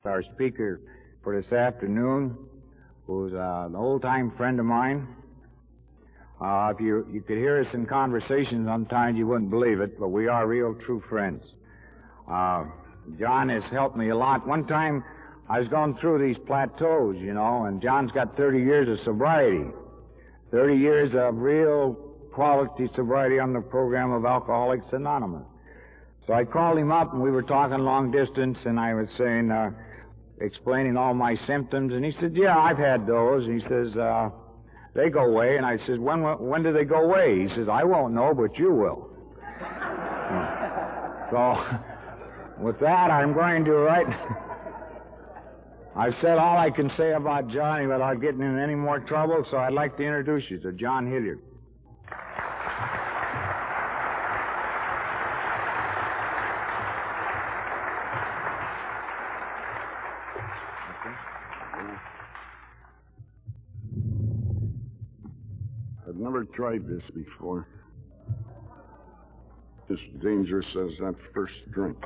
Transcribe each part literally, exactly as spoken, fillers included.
Our speaker for this afternoon, who's uh, an old-time friend of mine. Uh, if you you could hear us in conversation sometimes, you wouldn't believe it, but we are real true friends. Uh, John has helped me a lot. One time, I was going through these plateaus, you know, and John's got thirty years of sobriety. thirty years of real quality sobriety on the program of Alcoholics Anonymous. So I called him up, and we were talking long distance, and I was saying, uh, explaining all my symptoms, and he said, yeah, I've had those. And he says, uh, they go away. And I said, when, when do they go away? He says, I won't know, but you will. So, with that, I'm going to write. I've said all I can say about Johnny without getting in any more trouble, so I'd like to introduce you to John Hilliard. I've never tried this before. It's dangerous as that first drink.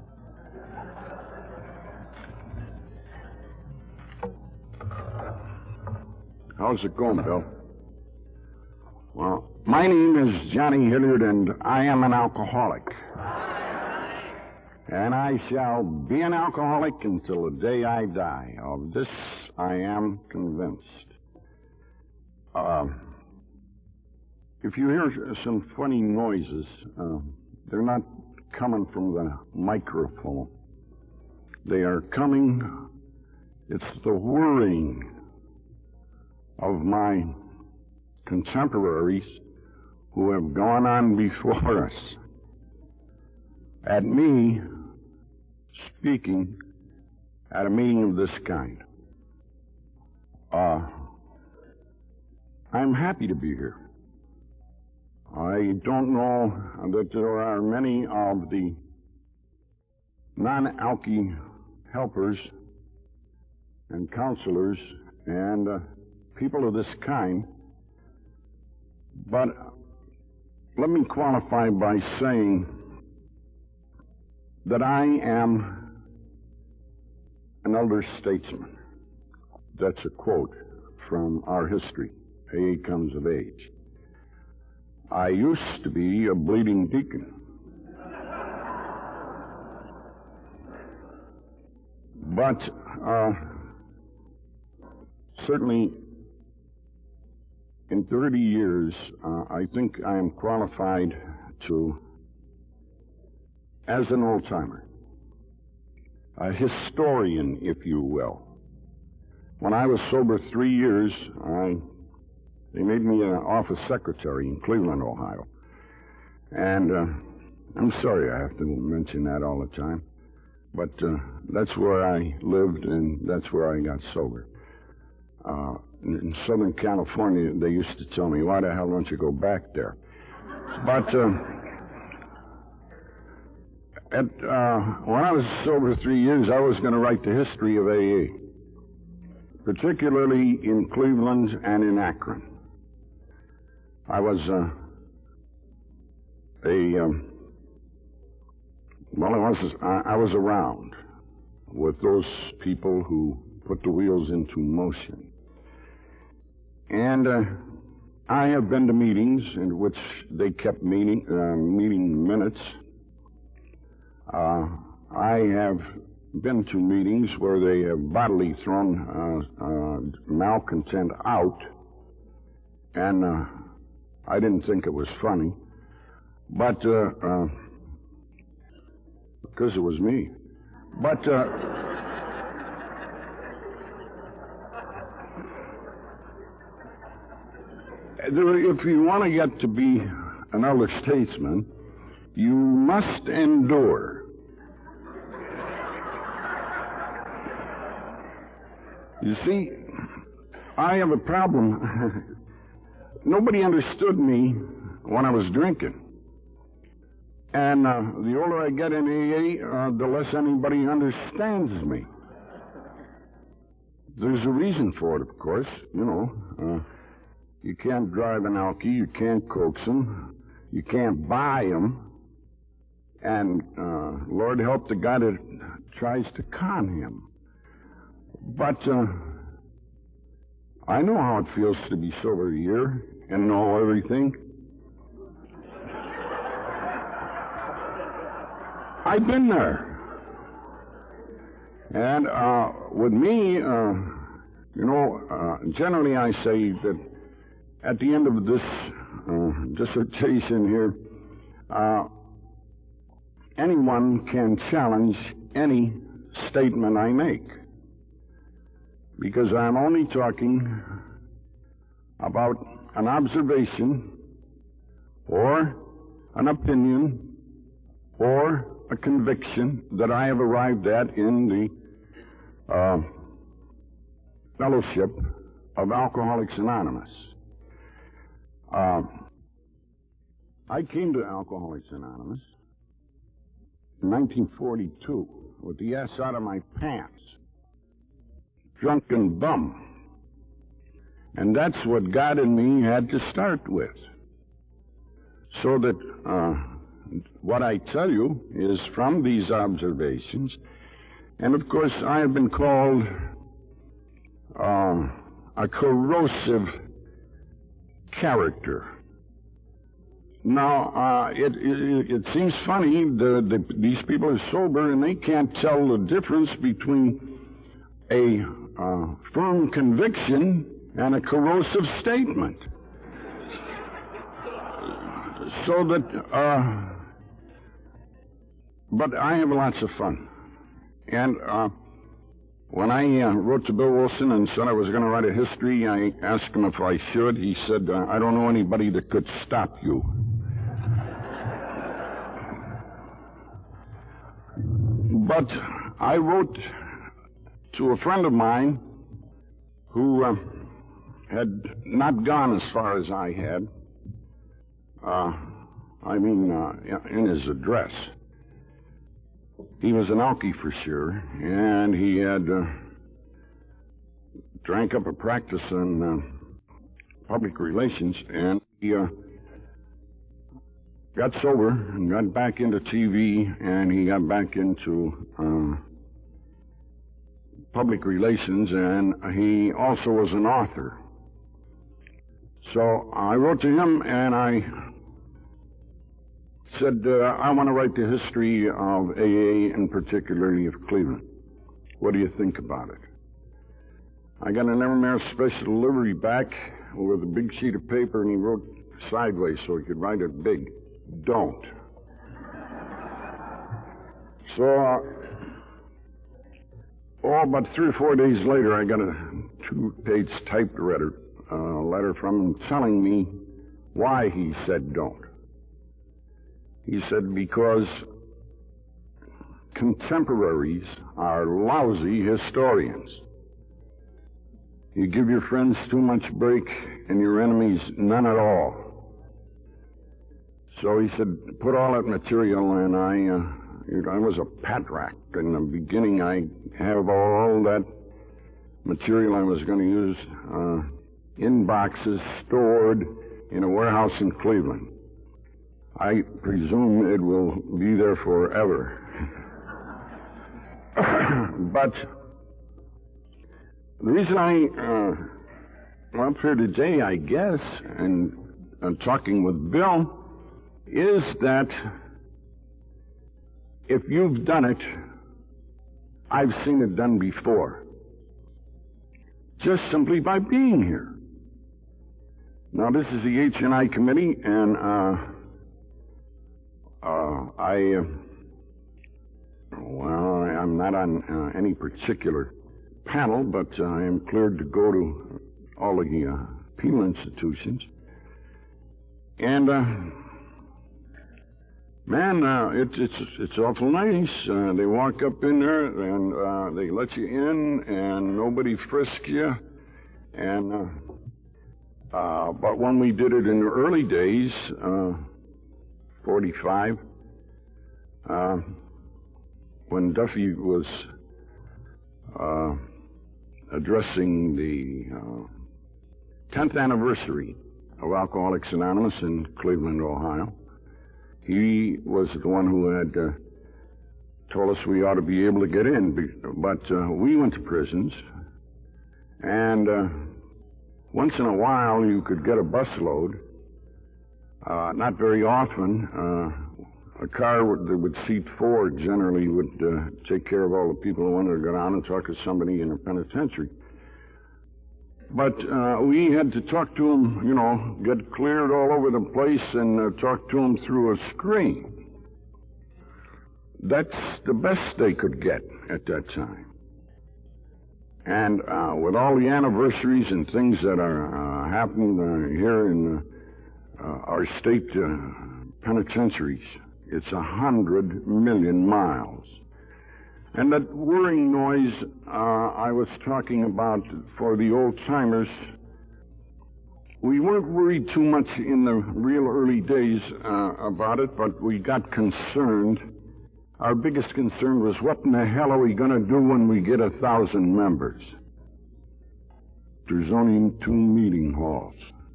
How's it going, Bill? Well, my name is Johnny Hilliard, and I am an alcoholic. And I shall be an alcoholic until the day I die. Of this I am convinced. Uh, if you hear some funny noises, uh, they're not coming from the microphone. They are coming, it's the whirring of my contemporaries who have gone on before us. At me speaking at a meeting of this kind. Uh, I'm happy to be here. I don't know that there are many of the non-alky helpers and counselors and uh, people of this kind, but let me qualify by saying that I am an elder statesman. That's a quote from our history. A A comes of age. I used to be a bleeding deacon. But uh, certainly in thirty years, uh, I think I am qualified to, as an old-timer, a historian, if you will. When I was sober three years, I, they made me an office secretary in Cleveland, Ohio. And uh, I'm sorry I have to mention that all the time, but uh, that's where I lived and that's where I got sober. Uh, in Southern California, they used to tell me, why the hell don't you go back there? But uh, at, uh, when I was sober three years, I was going to write the history of A A, particularly in Cleveland and in Akron. I was uh, a, um, well, I was, I was around with those people who put the wheels into motion. And uh, I have been to meetings in which they kept meeting, uh, meeting minutes. Uh, I have been to meetings where they have bodily thrown uh, uh, malcontent out, and uh, I didn't think it was funny, but uh, uh, because it was me. But uh, if you want to get to be an elder statesman, you must endure. You see, I have a problem. Nobody understood me when I was drinking. And uh, the older I get in A A, uh, the less anybody understands me. There's a reason for it, of course. You know, uh, you can't drive an alky, you can't coax him, you can't buy him, and uh, Lord help the guy that tries to con him. But uh, I know how it feels to be sober a year and know everything. I've been there. And uh, with me, uh, you know, uh, generally I say that at the end of this uh, dissertation here, uh, anyone can challenge any statement I make, because I'm only talking about an observation or an opinion or a conviction that I have arrived at in the uh, fellowship of Alcoholics Anonymous. Uh, I came to Alcoholics Anonymous in nineteen forty-two with the ass out of my pants, drunken bum. And that's what God and me had to start with. So that uh, what I tell you is from these observations. And of course, I have been called uh, a corrosive character. Now, uh, it, it, it seems funny that the, these people are sober and they can't tell the difference between a uh, firm conviction and a corrosive statement. So that, uh, but I have lots of fun. And uh, when I uh, wrote to Bill Wilson and said I was going to write a history, I asked him if I should. He said, uh, I don't know anybody that could stop you. But I wrote to a friend of mine who uh, had not gone as far as I had. Uh, I mean, uh, in his address. He was an alkie for sure, and he had uh, drank up a practice in uh, public relations, and he uh, got sober and got back into T V, and he got back into uh, public relations, and he also was an author. So I wrote to him, and I said, uh, I want to write the history of A A, and particularly of Cleveland. What do you think about it? I got an Evermare special delivery back with a big sheet of paper, and he wrote sideways so he could write it big. Don't. So, uh, oh, about three or four days later, I got a two-page typed letter, uh, letter from him telling me why he said don't. He said, because contemporaries are lousy historians. You give your friends too much break and your enemies none at all. So he said, put all that material, and I, uh, I was a patriarch. In the beginning, I have all that material I was going to use uh, in boxes stored in a warehouse in Cleveland. I presume it will be there forever. But the reason I uh, am up here today, I guess, and I'm talking with Bill, is that if you've done it, I've seen it done before. Just simply by being here. Now, this is the H and I committee, and uh, uh, I, uh, well, I'm not on uh, any particular panel, but uh, I am cleared to go to all the uh, penal institutions. And, uh, man, uh, it, it's it's awful nice. Uh, they walk up in there, and uh, they let you in, and nobody frisk you. And, uh, uh, but when we did it in the early days, uh, forty-five, uh, when Duffy was uh, addressing the uh, tenth anniversary of Alcoholics Anonymous in Cleveland, Ohio, he was the one who had uh, told us we ought to be able to get in. But uh, we went to prisons, And uh, once in a while you could get a busload. Uh, not very often. Uh, a car would, that would seat four generally would uh, take care of all the people who wanted to go down and talk to somebody in a penitentiary. But uh, we had to talk to them, you know, get cleared all over the place and uh, talk to them through a screen. That's the best they could get at that time. And uh, with all the anniversaries and things that are uh, happening uh, here in uh, uh, our state uh, penitentiaries, it's a hundred million miles. And that whirring noise uh, I was talking about for the old-timers, we weren't worried too much in the real early days uh, about it, but we got concerned. Our biggest concern was, what in the hell are we going to do when we get a thousand members? There's only two meeting halls.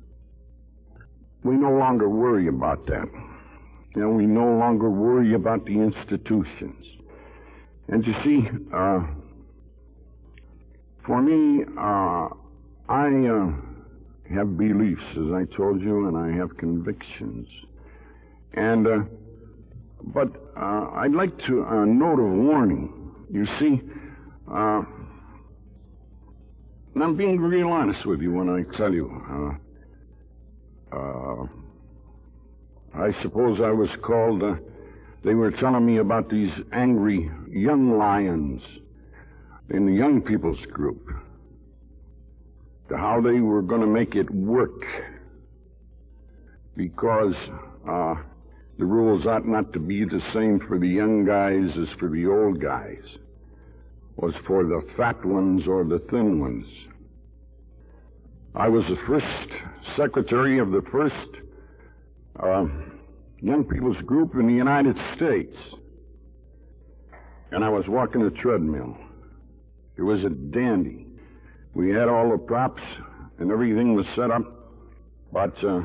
We no longer worry about that. And we no longer worry about the institutions. And you see, uh, for me, uh, I uh, have beliefs, as I told you, and I have convictions. And, uh, but uh, I'd like to uh, note a warning. You see, uh, and I'm being real honest with you when I tell you, uh, uh, I suppose I was called, uh, they were telling me about these angry young lions in the young people's group, to how they were going to make it work, because uh, the rules ought not to be the same for the young guys as for the old guys, was for the fat ones or the thin ones. I was the first secretary of the first uh, young people's group in the United States. And I was walking a treadmill. It was a dandy. We had all the props and everything was set up. But uh,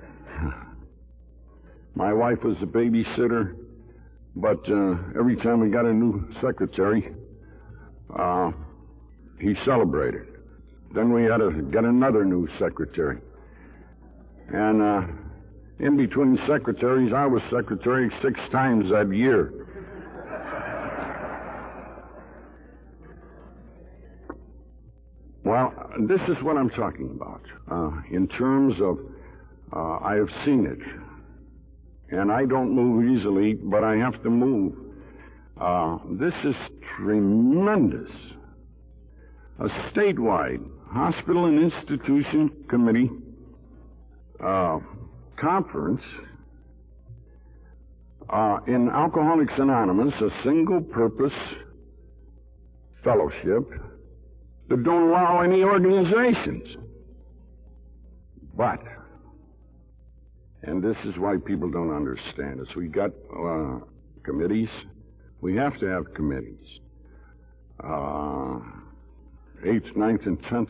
my wife was a babysitter. But uh, every time we got a new secretary, uh, he celebrated. Then we had to get another new secretary. And uh, in between secretaries, I was secretary six times that year. Well, this is what I'm talking about. Uh, in terms of, uh, I have seen it. And I don't move easily, but I have to move. Uh, this is tremendous. A statewide hospital and institution committee uh, conference uh, in Alcoholics Anonymous, a single-purpose fellowship that don't allow any organizations. But, and this is why people don't understand us, we got uh, committees. We have to have committees. Uh, eighth, ninth, and tenth.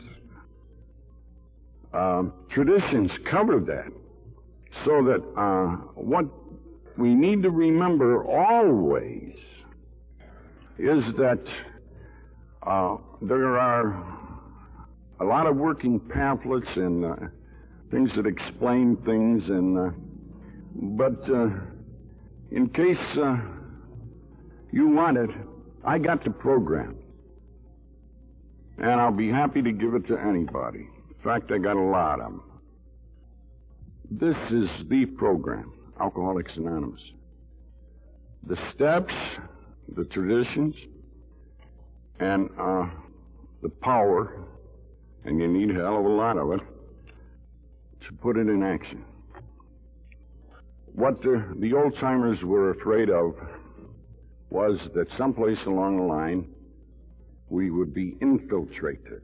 Uh, traditions cover that. So that uh, what we need to remember always is that uh, there are a lot of working pamphlets and uh, things that explain things, and uh, but uh, in case uh, you want it, I got the program. And I'll be happy to give it to anybody. In fact, I got a lot of them. This is the program, Alcoholics Anonymous. The steps, the traditions, and uh, the power, and you need a hell of a lot of it, to put it in action. What the, the old-timers were afraid of was that someplace along the line, we would be infiltrated,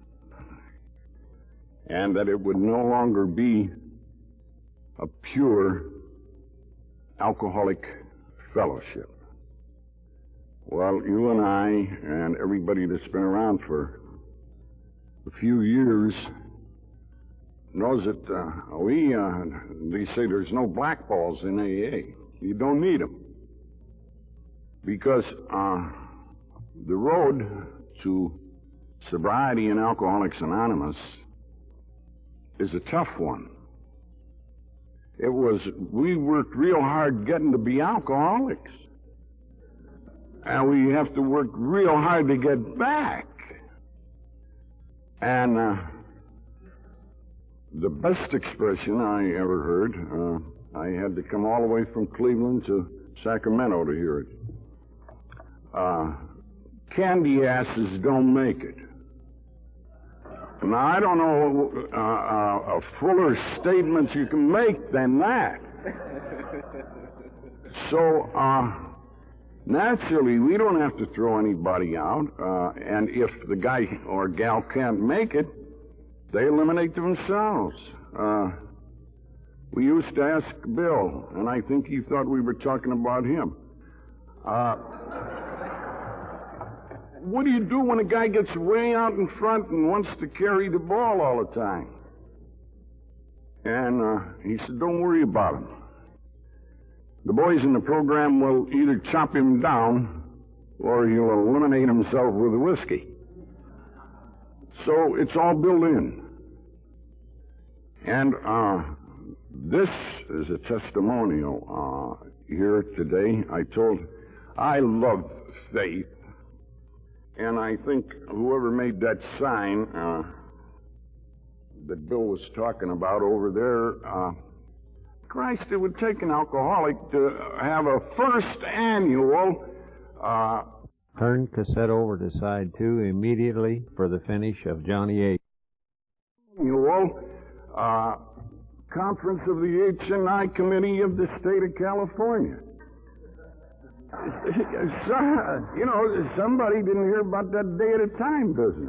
and that it would no longer be a pure alcoholic fellowship. Well, you and I and everybody that's been around for a few years knows that uh, we, uh, they say there's no blackballs in A A. You don't need them. Because uh, the road to sobriety in Alcoholics Anonymous is a tough one. It was, we worked real hard getting to be alcoholics. And we have to work real hard to get back. And uh, the best expression I ever heard, uh, I had to come all the way from Cleveland to Sacramento to hear it. Uh, candy asses don't make it. Now, I don't know uh, uh, a fuller statement you can make than that. So, uh, naturally, we don't have to throw anybody out, uh, and if the guy or gal can't make it, they eliminate themselves. Uh, we used to ask Bill, and I think he thought we were talking about him. Uh, what do you do when a guy gets way out in front and wants to carry the ball all the time? And uh, he said, don't worry about him. The boys in the program will either chop him down or he'll eliminate himself with a whiskey. So it's all built in. And uh, this is a testimonial uh, here today. I told, I love faith. And I think whoever made that sign uh, that Bill was talking about over there, uh, Christ, it would take an alcoholic to have a first annual... Uh, Turn cassette over to side two immediately for the finish of Johnny A. Annual uh, conference of the H and I Committee of the State of California. So, you know, somebody didn't hear about that day at a time business.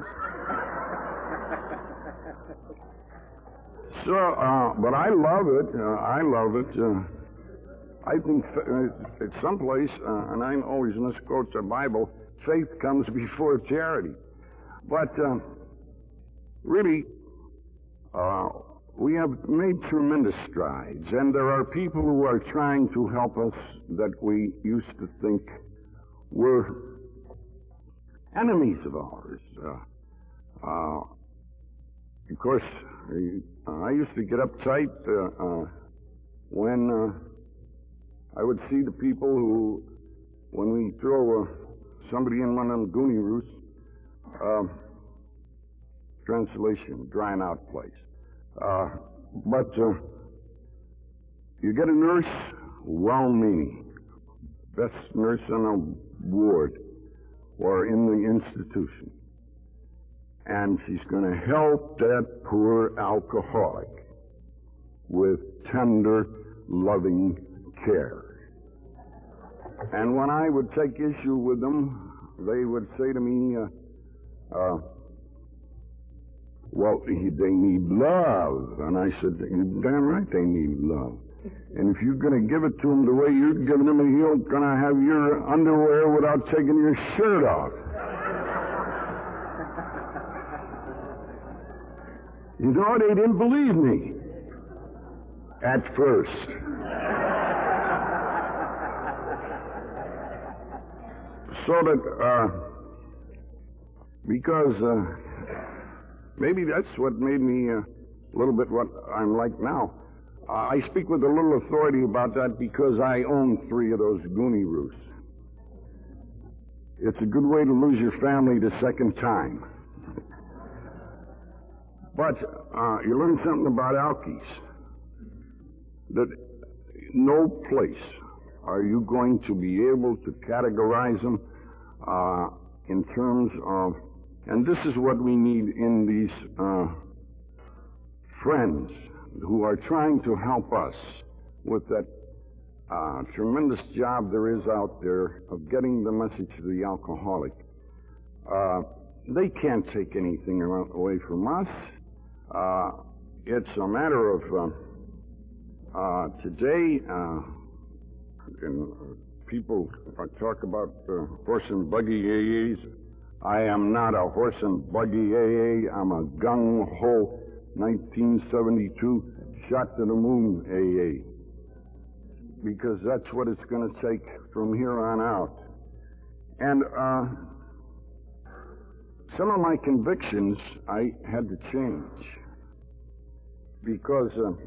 So, uh, but I love it. Uh, I love it. Uh, I think uh, at some place, uh, and I always misquote the Bible, faith comes before charity. But uh, really, uh, we have made tremendous strides, and there are people who are trying to help us that we used to think were enemies of ours. Uh, uh, of course, I used to get uptight uh, uh, when uh, I would see the people who, when we throw uh, somebody in one of them goonie roosts, uh, translation, drying out place. Uh, but uh, you get a nurse, well-meaning, best nurse on a ward or in the institution, and she's going to help that poor alcoholic with tender, loving care. And when I would take issue with them, they would say to me, uh, uh, well, they need love. And I said, damn right they need love. And if you're going to give it to them the way you're giving them, you're going to have your underwear without taking your shirt off. You know, they didn't believe me at first. So that, uh, because, uh, maybe that's what made me uh, a little bit what I'm like now. Uh, I speak with a little authority about that because I own three of those goonie roosts. It's a good way to lose your family the second time. But uh, you learn something about alkies. That no place are you going to be able to categorize them uh, in terms of, and this is what we need in these uh, friends who are trying to help us with that uh, tremendous job there is out there of getting the message to the alcoholic. Uh, they can't take anything away from us. Uh, it's a matter of uh, uh, today, uh, and, uh, people talk about uh, horse and buggy A As. I am not a horse and buggy A A. I'm a gung-ho nineteen seventy-two shot to the moon A A. Because that's what it's going to take from here on out. And uh, some of my convictions I had to change because uh,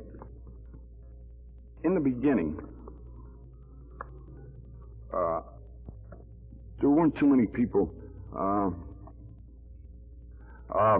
in the beginning, uh, there weren't too many people. Uh, uh,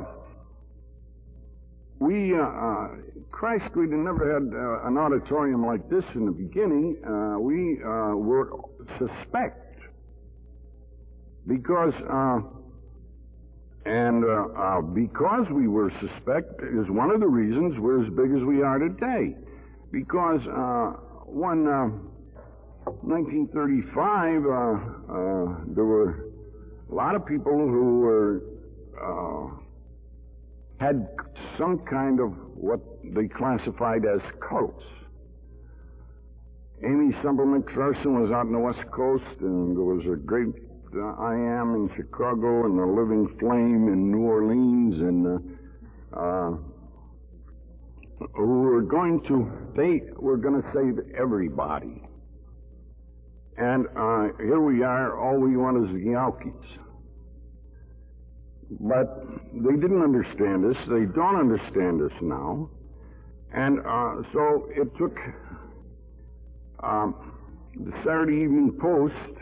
we, uh, uh, Christ, we never had uh, an auditorium like this in the beginning. Uh, we uh, were suspect because, uh, and uh, uh, because we were suspect is one of the reasons we're as big as we are today. Because uh, when uh, nineteen thirty-five, uh, uh, there were a lot of people who were uh, had some kind of what they classified as cults. Amy Semple McPherson was out on the West Coast, and there was a great uh, I Am in Chicago, and the Living Flame in New Orleans, and uh, uh, who were going to, they were going to save everybody. And uh, here we are, all we want is the Yawkies. But they didn't understand us. They don't understand us now. And uh, so it took um, the Saturday Evening Post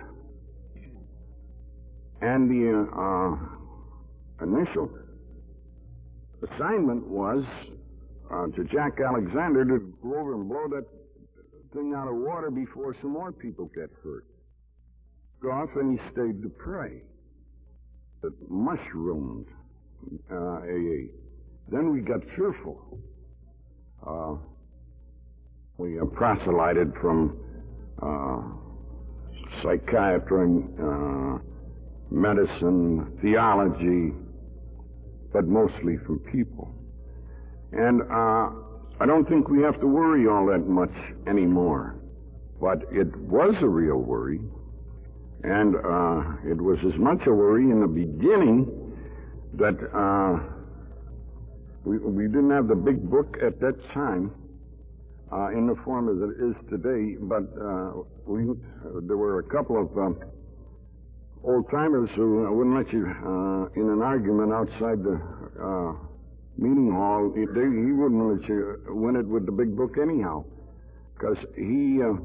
and the uh, initial assignment was uh, to Jack Alexander to go over and blow that thing out of water before some more people get hurt. Go off, and he stayed to pray. It mushroomed uh, A A. Then we got fearful. Uh, we uh, proselyted from uh, psychiatry, uh, medicine, theology, but mostly from people. And uh, I don't think we have to worry all that much anymore. But it was a real worry. And uh, it was as much a worry in the beginning that uh, we, we didn't have the big book at that time uh, in the form as it is today, but uh, we, uh, there were a couple of um, old-timers who wouldn't let you uh, in an argument outside the uh, meeting hall. He, they, he wouldn't let you win it with the big book anyhow, because he... Uh,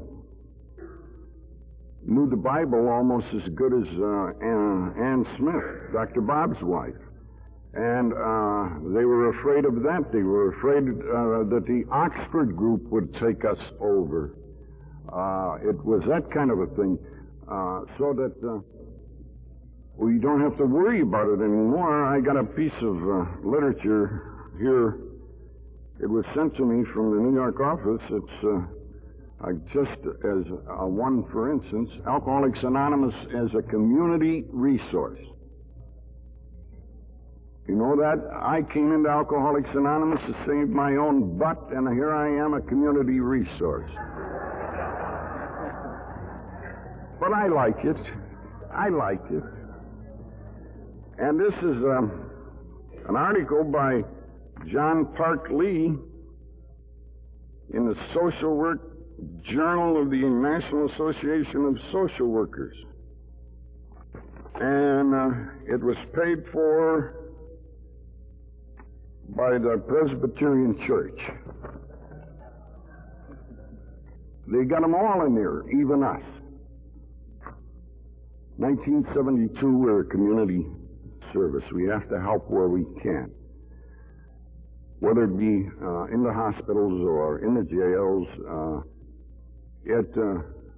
knew the Bible almost as good as uh, Ann, Ann Smith, Doctor Bob's wife. And uh, they were afraid of that. They were afraid uh, that the Oxford group would take us over. Uh, it was that kind of a thing. Uh, so that uh, we don't have to worry about it anymore. I got a piece of uh, literature here. It was sent to me from the New York office. It's... Uh, Uh, just as uh, one, for instance, Alcoholics Anonymous as a community resource. You know that? I came into Alcoholics Anonymous to save my own butt, and here I am, a community resource. But I like it. I like it. And this is um, an article by John Park Lee in the Social Work Journal of the National Association of Social Workers. And uh, it was paid for by the Presbyterian Church. They got them all in there, even us. nineteen seventy-two, we're a community service. We have to help where we can. Whether it be uh, in the hospitals or in the jails, uh, It, uh,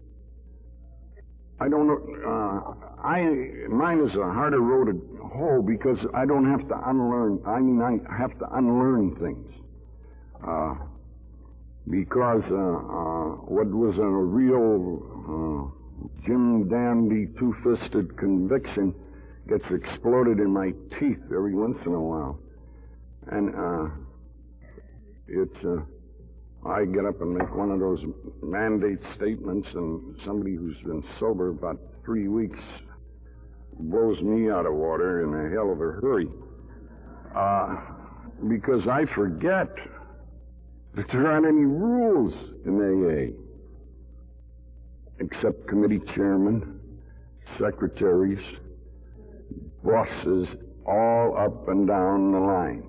I don't know, uh, I, mine is a harder road to hoe because I don't have to unlearn, I mean, I have to unlearn things. Uh, because, uh, uh, what was a real, uh, Jim Dandy, two-fisted conviction gets exploded in my teeth every once in a while. And, uh, it's, uh, I get up and make one of those mandate statements, and somebody who's been sober about three weeks blows me out of water in a hell of a hurry. Uh, because I forget that there aren't any rules in A A, except committee chairmen, secretaries, bosses, all up and down the line.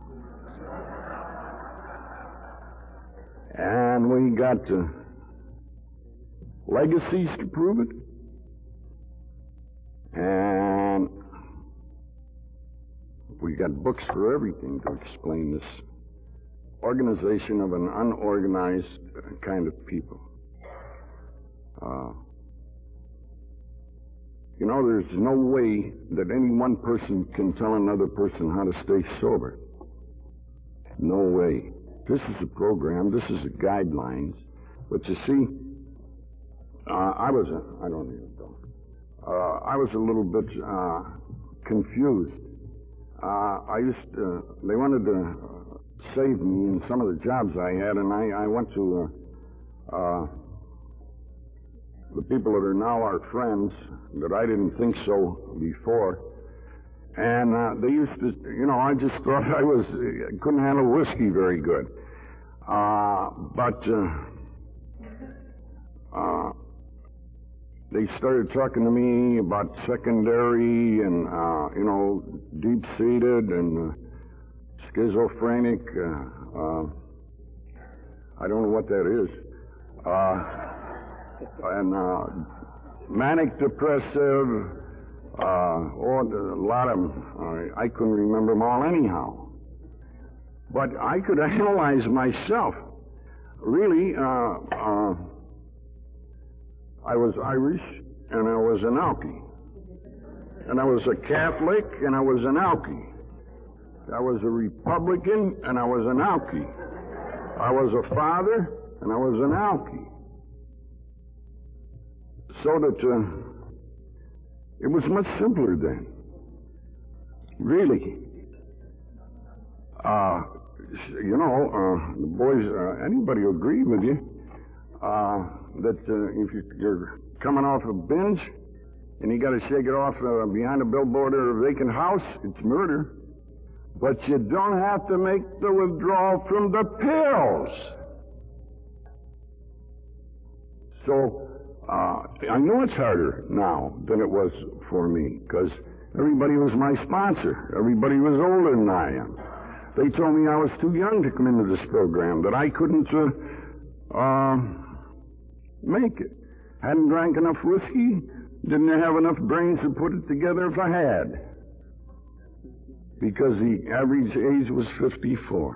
And we got uh, legacies to prove it. And we got books for everything to explain this organization of an unorganized kind of people. Uh, you know, there's no way that any one person can tell another person how to stay sober. No way. This is a program. This is a guidelines. But you see, uh, I was a, I don't even know. Uh, I was a little bit uh, confused. Uh, I used to, they wanted to save me in some of the jobs I had, and I, I went to uh, uh, the people that are now our friends that I didn't think so before. And uh, they used to, you know, I just thought I was, couldn't handle whiskey very good. Uh, but uh, uh, they started talking to me about secondary and, uh, you know, deep-seated and uh, schizophrenic. Uh, uh, I don't know what that is. Uh, and uh, manic depressive. Uh, oh, a lot of them. Uh, I couldn't remember them all anyhow. But I could analyze myself. Really, uh, uh, I was Irish, and I was an Alkie. And I was a Catholic, and I was an Alkie. I was a Republican, and I was an Alkie. I was a father, and I was an Alkie. So that... Uh, It was much simpler then. Really. Uh, you know, uh, the boys, uh, anybody will agree with you, uh, that uh, if you, you're coming off a binge and you got to shake it off uh, behind a billboard or a vacant house, it's murder. But you don't have to make the withdrawal from the pills. So, Uh, I know it's harder now than it was for me, because everybody was my sponsor. Everybody was older than I am. They told me I was too young to come into this program, that I couldn't uh, uh, make it. Hadn't drank enough whiskey, didn't have enough brains to put it together if I had. Because the average age was fifty-four.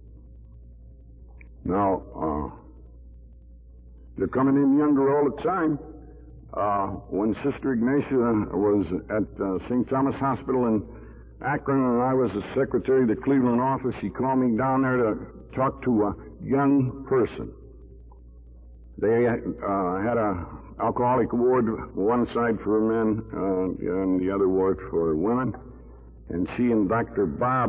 Now, uh, they're coming in younger all the time. Uh, when Sister Ignatia was at uh, Saint Thomas Hospital in Akron and I was the secretary of the Cleveland office, she called me down there to talk to a young person. They uh, had a alcoholic ward, one side for men uh, and the other ward for women. And she and Doctor Bob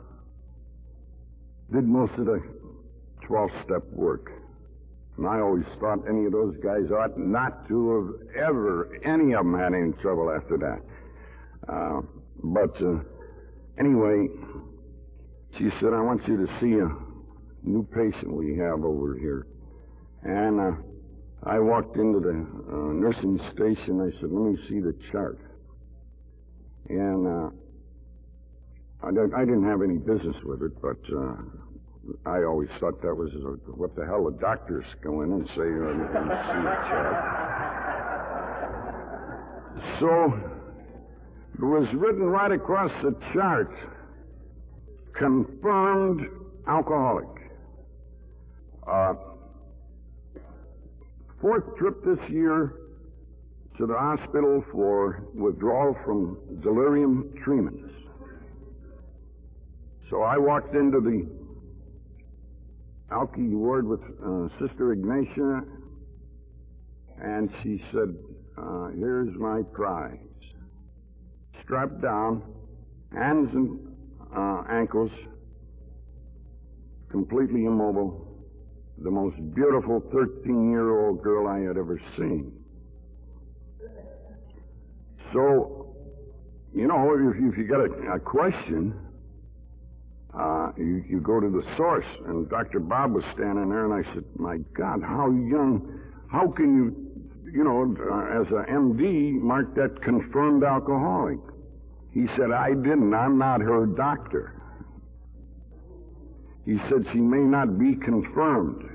did most of the twelve-step work. And I always thought any of those guys ought not to have ever, any of them had any trouble after that. Uh, but uh, anyway, she said, I want you to see a new patient we have over here. And uh, I walked into the uh, nursing station. I said, let me see the chart. And uh, I, I didn't have any business with it, but... Uh, I always thought that was uh, what the hell the doctors go in and say, uh, and see the chart. So, it was written right across the chart, confirmed alcoholic. Uh, fourth trip this year to the hospital for withdrawal from delirium tremens. So I walked into the Alkie ward with uh, Sister Ignatia, and she said, uh, here's my prize. Strapped down, hands and uh, ankles, completely immobile, the most beautiful thirteen-year-old girl I had ever seen. So, you know, if, if you got a, a question, Uh, you, you go to the source, and Doctor Bob was standing there, and I said, my God, how young, how can you, you know, uh, as a M D, mark that confirmed alcoholic? He said, I didn't. I'm not her doctor. He said she may not be confirmed.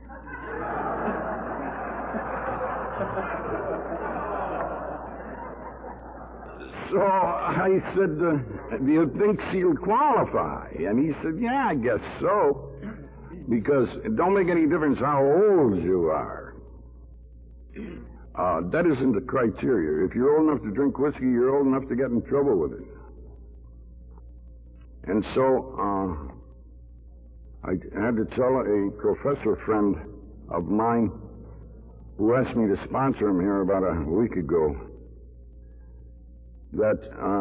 So I said, uh, do you think she'll qualify? And he said, yeah, I guess so. Because it don't make any difference how old you are. Uh, that isn't the criteria. If you're old enough to drink whiskey, you're old enough to get in trouble with it. And so uh, I had to tell a professor friend of mine who asked me to sponsor him here about a week ago that uh,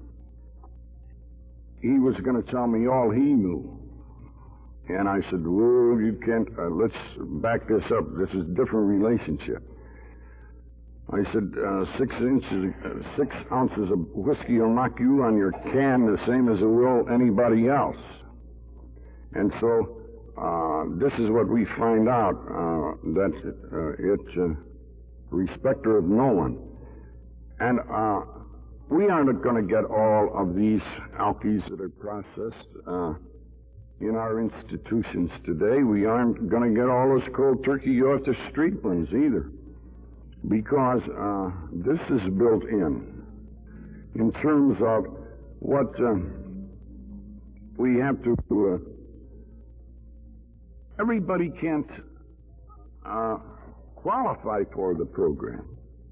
he was going to tell me all he knew. And I said, well, you can't, uh, let's back this up. This is a different relationship. I said, uh, six inches, uh, six ounces of whiskey will knock you on your can the same as it will anybody else. And so, uh, this is what we find out, uh, that, uh, it's a respecter of no one. And, uh, we aren't going to get all of these alkies that are processed, uh, in our institutions today. We aren't going to get all this cold turkey off the street ones either. Because uh, this is built in, in terms of what uh, we have to. Uh, everybody can't uh, qualify for the program.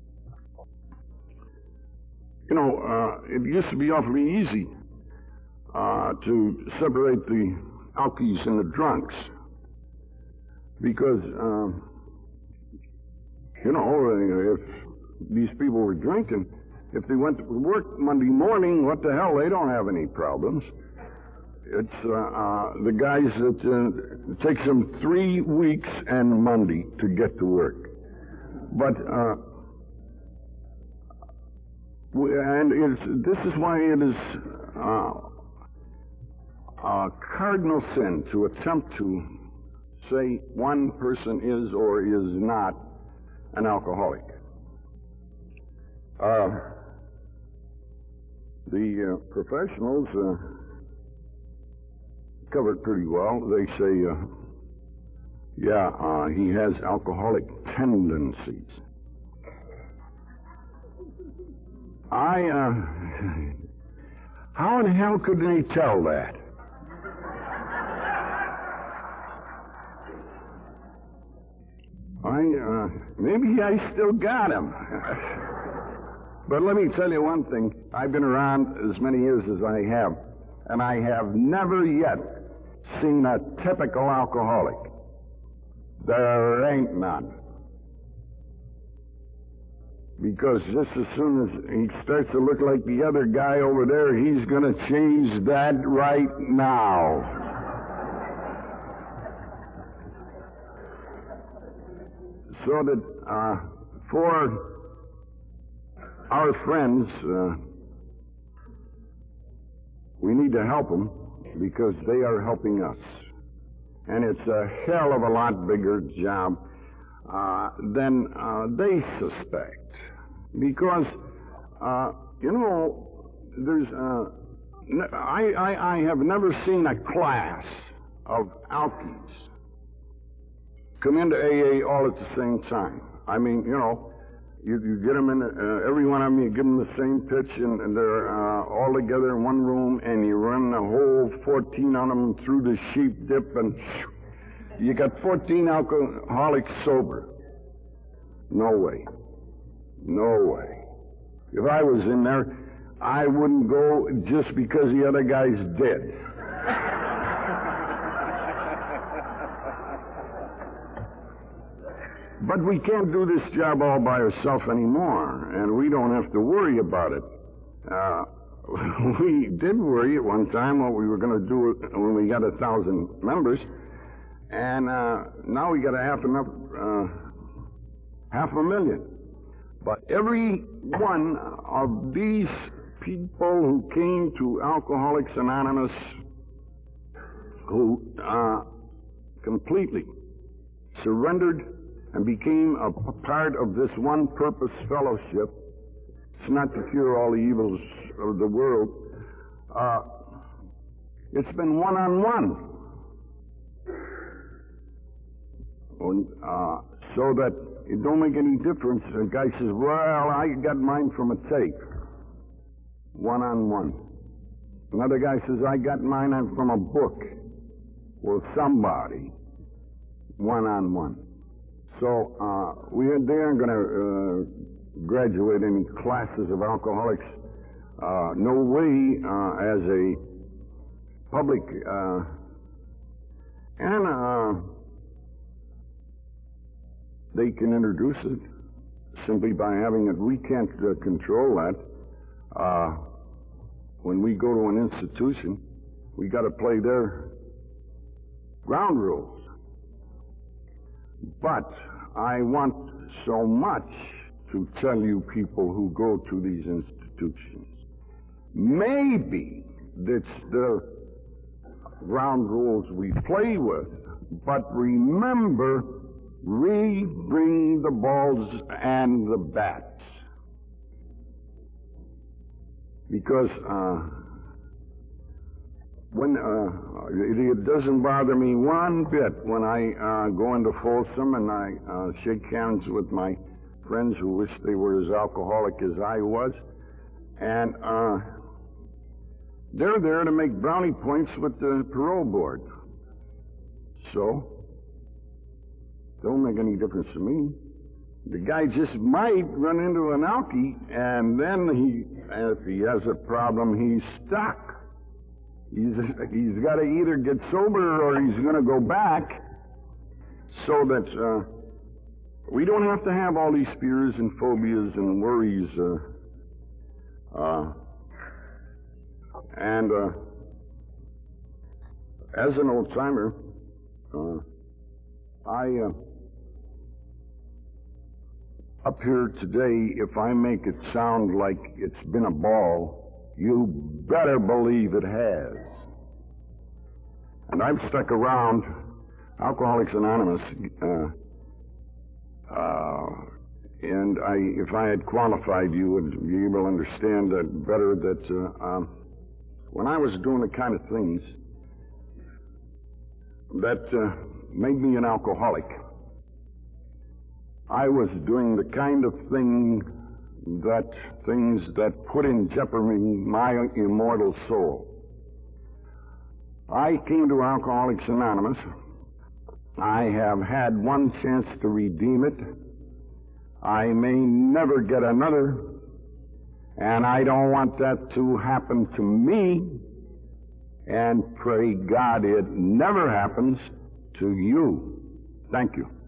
You know, uh, it used to be awfully easy uh, to separate the alkies and the drunks, because. Uh, You know, if these people were drinking, if they went to work Monday morning, what the hell, they don't have any problems. It's uh, uh, the guys that uh, it takes them three weeks and Monday to get to work. But, uh, we, and it's, this is why it is uh, a cardinal sin to attempt to say one person is or is not an alcoholic. Uh, the uh, professionals uh, cover it pretty well. They say, uh, yeah, uh, he has alcoholic tendencies. I, uh, how in hell could they tell that? I, uh, maybe I still got him. But let me tell you one thing. I've been around as many years as I have, and I have never yet seen a typical alcoholic. There ain't none. Because just as soon as he starts to look like the other guy over there, he's going to change that right now. So that uh, for our friends, uh, we need to help them because they are helping us. And it's a hell of a lot bigger job uh, than uh, they suspect. Because, uh, you know, there's, uh, I, I, I have never seen a class of alkies come into A A all at the same time. I mean, you know, you, you get them in, uh, every one of them, you give them the same pitch, and, and they're uh, all together in one room, and you run the whole fourteen of them through the sheep dip, and you got fourteen alcoholics sober. No way. No way. If I was in there, I wouldn't go just because the other guy's dead. But we can't do this job all by ourselves anymore, and we don't have to worry about it. Uh, we did worry at one time what we were going to do when we got a thousand members, and uh, now we got a half enough, uh, half a million. But every one of these people who came to Alcoholics Anonymous, who uh, completely surrendered and became a part of this one purpose fellowship, It's not to cure all the evils of the world. Uh, it's been one-on-one. Uh, so that it don't make any difference. The guy says, well, I got mine from a tape. One-on-one. Another guy says, I got mine from a book. Well, somebody. One-on-one. So, uh, we are, they aren't going to uh, graduate any classes of alcoholics. Uh, no way uh, as a public, uh, and uh, they can introduce it simply by having it. We can't uh, control that. Uh, when we go to an institution, we got to play their ground rules. But I want so much to tell you people who go to these institutions. Maybe it's the ground rules we play with, but remember, we bring the balls and the bats. Because uh, when uh, it, it doesn't bother me one bit when I uh, go into Folsom and I uh, shake hands with my friends who wish they were as alcoholic as I was, and uh, they're there to make brownie points with the parole board. So, don't make any difference to me. The guy just might run into an alkie, and then he, if he has a problem, he's stuck. He's he's got to either get sober or he's going to go back. So that uh, we don't have to have all these fears and phobias and worries. Uh, uh, and uh, as an old timer, uh, I. Uh, Up here today, if I make it sound like it's been a ball, you better believe it has. And I've stuck around Alcoholics Anonymous, uh, uh, and I, if I had qualified you, would be able to understand that better that uh, um, when I was doing the kind of things that uh, made me an alcoholic, I was doing the kind of thing that things that put in jeopardy my immortal soul. I came to Alcoholics Anonymous. I have had one chance to redeem it. I may never get another, and I don't want that to happen to me, and pray God it never happens to you. Thank you.